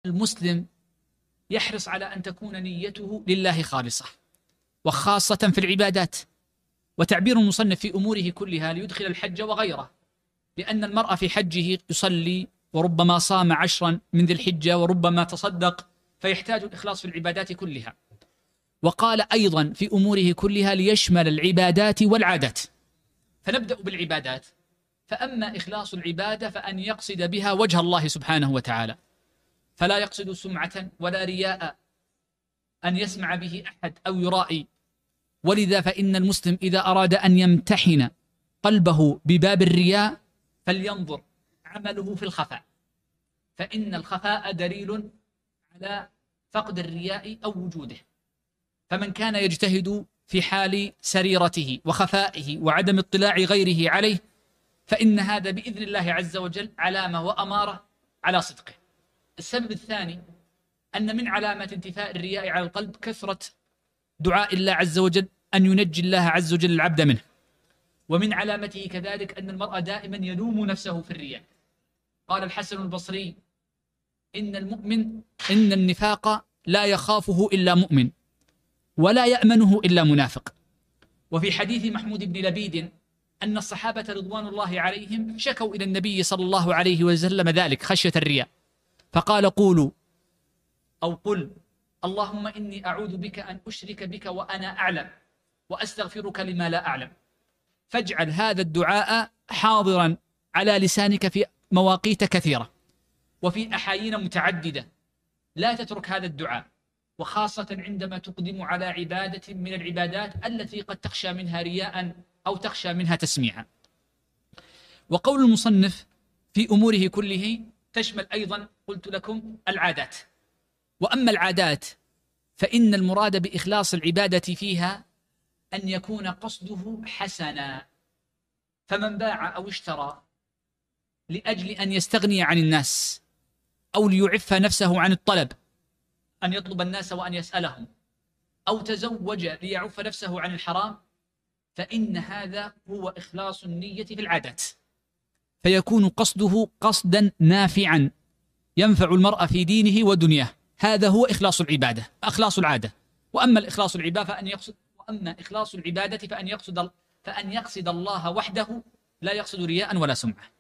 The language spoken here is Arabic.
المسلم يحرص على أن تكون نيته لله خالصة، وخاصة في العبادات. وتعبير المصنف في أموره كلها ليدخل الحج وغيره، لأن المرء في حجه يصلي وربما صام 10 من ذي الحجة وربما تصدق، فيحتاج الإخلاص في العبادات كلها. وقال أيضا في أموره كلها ليشمل العبادات والعادات. فنبدأ بالعبادات. فأما إخلاص العبادة فأن يقصد بها وجه الله سبحانه وتعالى، فلا يقصد سمعة ولا رياء أن يسمع به أحد أو يرائي. ولذا فإن المسلم إذا أراد أن يمتحن قلبه بباب الرياء فلينظر عمله في الخفاء، فإن الخفاء دليل على فقد الرياء أو وجوده. فمن كان يجتهد في حال سريرته وخفائه وعدم اطلاع غيره عليه، فإن هذا بإذن الله عز وجل علامة وأمارة على صدقه. السبب الثاني أن من علامة انتفاء الرياء على القلب كثرة دعاء الله عز وجل أن ينجي الله عز وجل العبد منه. ومن علامته كذلك أن المرء دائما يلوم نفسه في الرياء. قال الحسن البصري: إن النفاق لا يخافه إلا مؤمن ولا يأمنه إلا منافق. وفي حديث محمود بن لبيد أن الصحابة رضوان الله عليهم شكوا إلى النبي صلى الله عليه وسلم ذلك خشية الرياء، فقال: قولوا أو قل اللهم إني أعوذ بك أن أشرك بك وأنا أعلم وأستغفرك لما لا أعلم. فاجعل هذا الدعاء حاضرا على لسانك في مواقيت كثيرة وفي أحايين متعددة، لا تترك هذا الدعاء، وخاصة عندما تقدم على عبادة من العبادات التي قد تخشى منها رياء أو تخشى منها تسميعا. وقول المصنف في أموره كله تشمل أيضا قلت لكم العادات. وأما العادات فإن المراد بإخلاص العبادة فيها أن يكون قصده حسنا. فمن باع أو اشترى لأجل أن يستغني عن الناس أو ليعف نفسه عن الطلب، أن يطلب الناس وأن يسألهم، أو تزوج ليعف نفسه عن الحرام، فإن هذا هو إخلاص النية في العادات، فيكون قصده قصدا نافعا ينفع المرء في دينه ودنياه. هذا هو إخلاص العبادة، إخلاص العادة. وأما الإخلاص العبادة فأن يقصد الله وحده، لا يقصد رياء ولا سمعة.